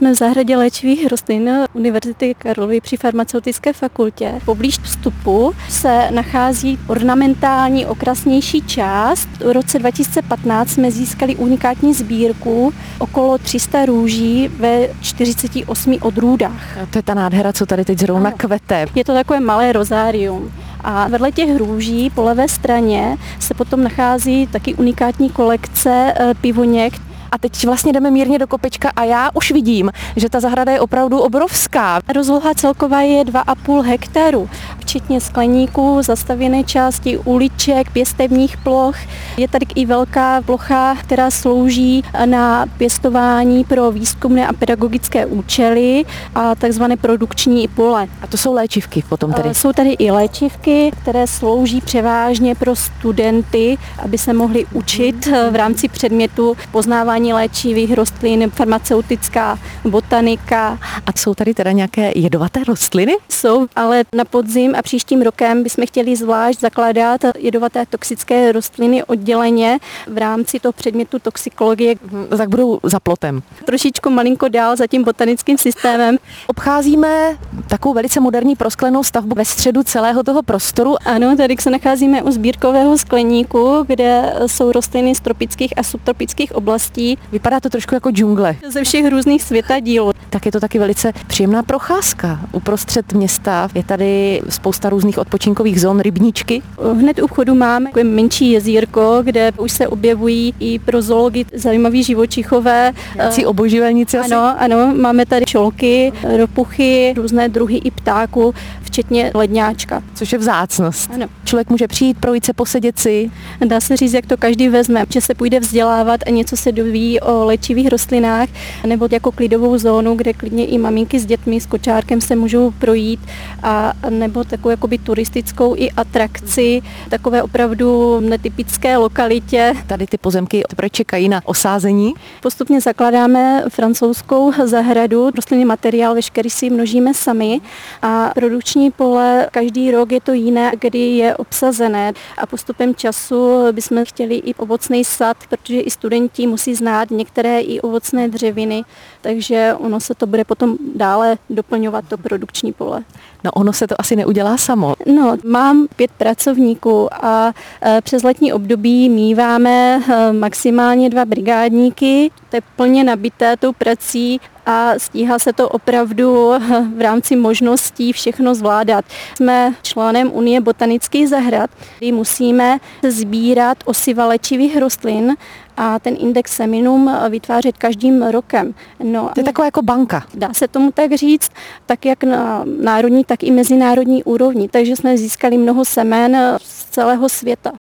Jsme v zahradě léčivých rostlin Univerzity Karlovy při farmaceutické fakultě. Poblíž vstupu se nachází ornamentální okrasnější část. V roce 2015 jsme získali unikátní sbírku okolo 300 růží ve 48 odrůdách. To je ta nádhera, co tady teď zrovna kvete. Je to takové malé rozárium. A vedle těch růží po levé straně se potom nachází taky unikátní kolekce pivoněk. A teď vlastně jdeme mírně do kopečka a já už vidím, že ta zahrada je opravdu obrovská. Rozloha celková je 2,5 hektaru, včetně skleníků, zastavěné části, uliček, pěstebních ploch. Je tady i velká plocha, která slouží na pěstování pro výzkumné a pedagogické účely a takzvané produkční pole. A to jsou léčivky potom tedy? Jsou tady i léčivky, které slouží převážně pro studenty, aby se mohli učit v rámci předmětu poznávání léčivých rostlin, farmaceutická botanika. A jsou tady teda nějaké jedovaté rostliny? Jsou, ale na podzim a příštím rokem bychom chtěli zvlášť zakládat jedovaté toxické rostliny odděleně v rámci toho předmětu toxikologie. Tak budou za plotem. Trošičku malinko dál za tím botanickým systémem. Obcházíme takovou velice moderní prosklenou stavbu ve středu celého toho prostoru. Ano, tady se nacházíme u sbírkového skleníku, kde jsou rostliny z tropických a subtropických oblastí. Vypadá to trošku jako džungle. Ze všech různých světadílů. Tak je to taky velice příjemná procházka. Uprostřed města je tady spousta různých odpočinkových zón, rybníčky. Hned u vchodu máme takové menší jezírko, kde už se objevují i pro zoology zajímaví živočichové. Nějací obojživelníci asi? Ano, máme tady čolky, ropuchy, různé druhy i ptáků, včetně ledňáčka. Což je vzácnost. Ano. Člověk může přijít, projít se, posedět si. Dá se říct, jak to každý vezme, že se půjde vzdělávat a něco se doví o léčivých rostlinách, nebo jako klidovou zónu, kde klidně i maminky s dětmi, s kočárkem se můžou projít, a nebo takovou jakoby turistickou i atrakci, takové opravdu netypické lokalitě. Tady ty pozemky teprve čekají na osázení. Postupně zakládáme francouzskou zahradu, rostlinný materiál veškerý si množíme sami a produkční pole každý rok je to jiné, kdy je obsazené a postupem času bychom chtěli i ovocný sad, protože i studenti musí znát některé i ovocné dřeviny, takže ono se to bude potom dále doplňovat to produkční pole. No ono se to asi neudělá samo. No, mám 5 pracovníků a přes letní období míváme maximálně 2 brigádníky, to je plně nabité tou prací a stíhá se to opravdu v rámci možností všechno zvládat. Jsme členem Unie botanických zahrad, kdy musíme sbírat osiva léčivých rostlin a ten index seminum vytvářet každým rokem. No, to je taková jako banka. Dá se tomu tak říct, tak jak na národní, tak i mezinárodní úrovni. Takže jsme získali mnoho semen z celého světa.